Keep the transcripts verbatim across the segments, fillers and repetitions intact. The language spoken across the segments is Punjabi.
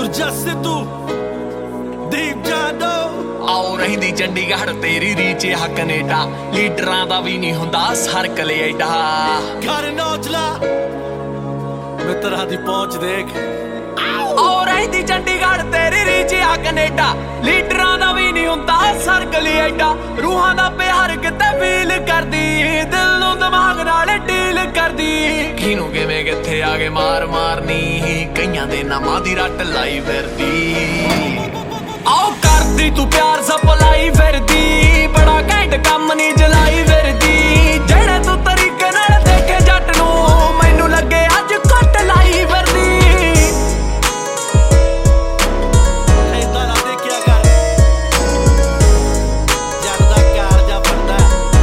ਸੁਰਜਾ ਸਿੱਧੂ ਦੀਪ ਜਾਦੋ ਆਉ ਰਹਿੰਦੀ ਚੰਡੀਗੜ੍ਹ ਤੇਰੀ ਰੀਚ ਆ ਕੈਨੇਡਾ ਲੀਡਰਾਂ ਦਾ ਵੀ ਨਹੀਂ ਹੁੰਦਾ ਸਰਕਲ ਐਡਾ ਘਰ ਨੌਜਲਾ ਮਿੱਤਰਾਂ ਦੀ ਪਹੁੰਚ ਦੇਖ ਆਉ ਰਹਿੰਦੀ ਚੰਡੀਗੜ੍ਹ ਤੇਰੀ ਰੀਚ ਆ ਕੈਨੇਡਾ ਲੀਡਰਾਂ ਦਾ ਵੀ ਨਹੀਂ ਹੁੰਦਾ ਸਰਕਲ ਐਡਾ ਰੂਹਾਂ ਦਾ ਪਿਆਰ ਕਿਤੇ ਫੀਲ ਕਰਦੀ ਦਿਲ ਨੂੰ ਦਿਮਾਗ ਨਾਲ ਡੀਲ ਕਰਦੀ ਕਿਨੂੰ ਕਿਵੇਂ ਕਿੱਥੇ ਆ ਕੇ ਮਾਰ ਮਾਰਨੀ ਕਈਆਂ ਦੇ ਨਾਮਾਂ ਦੀ ਰੱਟ ਲਾਈ ਫਿਰਦੀ ਆਓ ਕਰਦੀ ਤੂੰ ਪਿਆਰ ਸਪਲਾਈ ਫਿਰਦੀ ਬੜਾ ਘੈਂਟ ਕੰਮ ਨਹੀਂ ਜਲਾਈ ਫਿਰਦੀ ਜਿਹੜੇ ਤੂੰ ਤਰੀਕੇ ਨਾਲ ਦੇਖੇ ਜੱਟ ਨੂੰ ਮੈਨੂੰ ਲੱਗੇ ਅੱਜ ਘੱਟ ਲਾਈ ਫਿਰਦੀ ਏਦਾਂ ਨਾ ਦੇਖਿਆ ਕਰ ਜੱਟ ਦਾ ਕਾਰਜਾ ਬਣਦਾ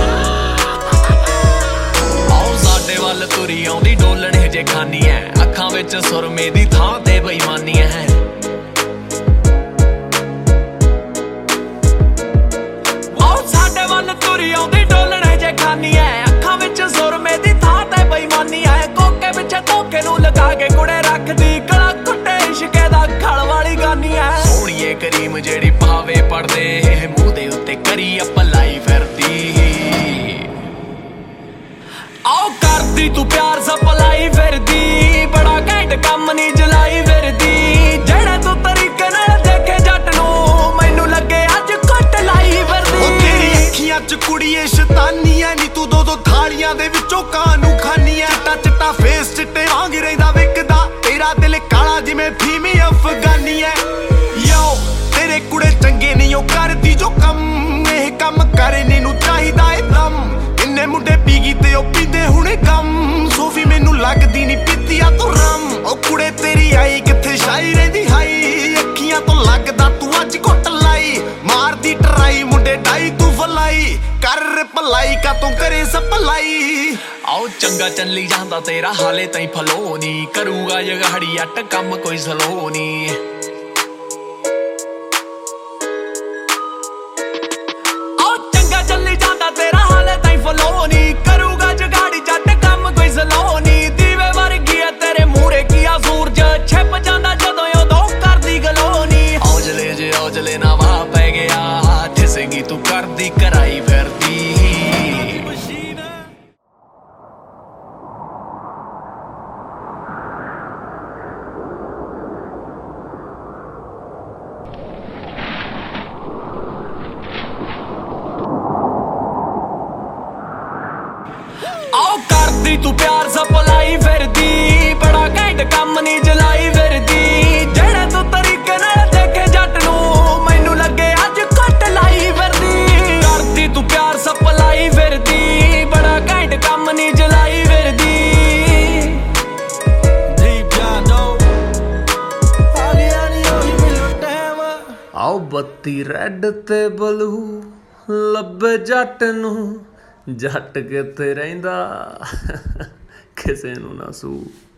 ਆਓ ਸਾਡੇ ਵੱਲ ਤੁਰੀ ਆਉਂਦੀ ਡੋਲਣ ਹਜੇ ਖਾਨੀ ਐ ਅੱਖਾਂ ਵਿੱਚ ਸੁਰਮੇ ਦੀ ਥਾਂ ਤੇ ਬੇਈਮਾਨੀ ਐ ਤੁਰੀ ਆਉਂਦੀ ਡੋਲਣ ਜੇ ਖਾਨੀ ਐ ਅੱਖਾਂ ਵਿੱਚ ਸੁਰਮੇ ਦੀ ਥਾਂ ਤੇ ਬੇਈਮਾਨੀ ਐ ਕੋਕੇ ਪਿੱਛੇ ਧੋਖੇ ਨੂੰ ਲਗਾ ਕੇ ਕੁੜੇ ਰੱਖਦੀ ਗਲਾ ਕੁੱਟੇ ਇਸ਼ਕੇ ਦਾ ਖਲ ਵਾਲੀ ਗਾਨੀ ਐ ਸੋਹਣੀਏ ਕਰੀਮ ਜਿਹੜੀ ਪਾਵੇ ਪੜਦੇ ਮੂੰਹ ਦੇ ਉੱਤੇ ਕਰੀ ਅਪਲਾਈ ਫਿਰਦੀ ਆਓ ਕਰਦੀ ਤੂੰ ਪਿਆਰ ਸਪਲਾਈ ਫਿਰਦੀ ਬੜਾ ਘੈਂਟ ਕੰਮ ਨਹੀਂ ਜਲਾਈ ਫਿਰਦੀ ਜਿਹੜੇ ਤੂੰ ਤਰੀਕੇ ਨਾਲ ਦੇਖੇ ਜੱਟ ਨੂੰ ਮੈਨੂੰ ਲੱਗੇ ਅੱਜ ਘੱਟ ਲਾਈ ਫਿਰਦੀ ਅੱਖੀਆਂ ਚ ਕੁੜੀਏ ਸ਼ੈਤਾਨੀਆਂ ਨੀ ਤੂੰ ਦੋ ਦੋ ਥਾਲੀਆਂ ਦੇ ਵਿੱਚੋਂ ਕਾਂ ਨੂੰ ਖਾਨੀ ਐ ਚਿੱਟਾ ਚਿੱਟਾ ਫੇਸ ਚਿੱਟੇ ਵਾਂਗ ਰਹਿੰਦਾ ਵਿਕਦਾ ਤੇਰਾ ਦਿਲ ਕਾਲਾ ਜਿਵੇਂ ਫੀਮੀ ਅਫਗਾਨੀ ਐ ਯੋ ਤੇਰੇ ਕੁੜੇ ਚੰਗੇ ਨਹੀਂ ਉਹ ਕਰਦੀ ਜੋ ਕੰਮ ਇਹ ਕੰਮ ਕਰਨੇ ਨੂੰ ਚਾਹੀਦਾ ਏ ਦਮ ਕਿੰਨੇ ਮੁੰਡੇ ਪੀ ਗਈ ਤੇ ਉਹ ਪੀਂਦੇ ਹੁਣੇ ਕੰਮ ਸੋਫੀ ਮੈਨੂੰ ਲੱਗਦੀ ਨੀ ਪੀਤੀ ਆ ਤੂੰ ਰਮ ਉਹ ਕੁੜੇ ਤੇਰੀ ਆਈ ਕਿੱਥੇ ਸ਼ਾਈ ਰਹਿੰਦੀ ਹਾਈ ਅੱਖੀਆਂ ਤੋਂ ਲੱਗਦਾ ਤੂੰ ਅੱਜ ਘੁੱਟ ਲਾਈ ਮਾਰਦੀ ਟਰਾਈ ਮੁੰਡੇ ਡਾਈ ਤੂੰ ਫਲਾਈ ਕਰ ਭਲਾਈ ਕਾ ਤੂੰ ਕਰੇ ਸਪਲਾਈ ਆਓ ਚੰਗਾ ਚੱਲੀ ਜਾਂਦਾ ਤੇਰਾ ਹਾਲੇ ਤਾਈਂ ਫਲੋ ਨੀ ਕਰੂਗਾ ਜਗਾੜੀ ਅੱਟ ਕੰਮ ਕੋਈ ਸਲੋ ਨੀ ਆਓ ਚੰਗਾ ਚੱਲੀ ਜਾਂਦਾ ਤੇਰਾ ਹਾਲੇ ਤਾਈਂ ਫਲੋ ਨੀ ਕਰੂਗਾ ਜਗਾੜੀ ਜੱਟ ਕੰਮ ਕੋਈ ਸਲੋ ਨੀ ਦੀਵੇ ਵਰਗੀ ਐ ਤੇਰੇ ਮੂਹਰੇ ਕੀ ਆ ਸੂਰਜ ਛਿਪ ਜਾਂਦਾ ਜਦੋਂ ਉਦੋਂ ਕਰਦੀ ਗਲੋ ਨੀ ਔਜਲੇ ਜੇ ਔਜਲੇ ਨਾ ਵਾਹ ਪੈ ਗਿਆ ਠਿਸੇਗੀ ਤੂੰ ਕਰਦੀ ਕਰਾਈ ਫਿਰਦੀ ਆਓ ਕਰਦੀ ਤੂੰ ਪਿਆਰ ਸਪਲਾਈ ਫਿਰਦੀ ਬੜਾ ਘੈਂਟ ਕੰਮ ਨਹੀਂ ਜਲਾਈ ਫਿਰਦੀ ਜਿਹੜੇ ਤੂੰ ਤਰੀਕੇ ਨਾਲ ਦੇਖੇ ਜੱਟ ਨੂੰ ਮੈਨੂੰ ਲੱਗੇ ਅੱਜ ਘੱਟ ਲਾਈ ਫਿਰਦੀ ਕਰਦੀ ਤੂੰ ਪਿਆਰ ਸਪਲਾਈ ਫਿਰਦੀ ਬੜਾ ਘੈਂਟ ਕੰਮ ਨਹੀਂ ਜਲਾਈ ਫਿਰਦੀ ਦੀਪ ਜਾਦੋ ਆ ਗਿਆ ਨੀ ਉਹੀ ਮੈਨੂੰ ਟਾਈਮ ਆਓ ਬੱਤੀ ਰੈੱਡ ਤੇ ਬਲੂ ਲੱਭੇ ਜੱਟ ਨੂੰ ਜੱਟ ਕਿੱਥੇ ਰਹਿੰਦਾ ਕਿਸੇ ਨੂੰ ਨਾ ਸੂ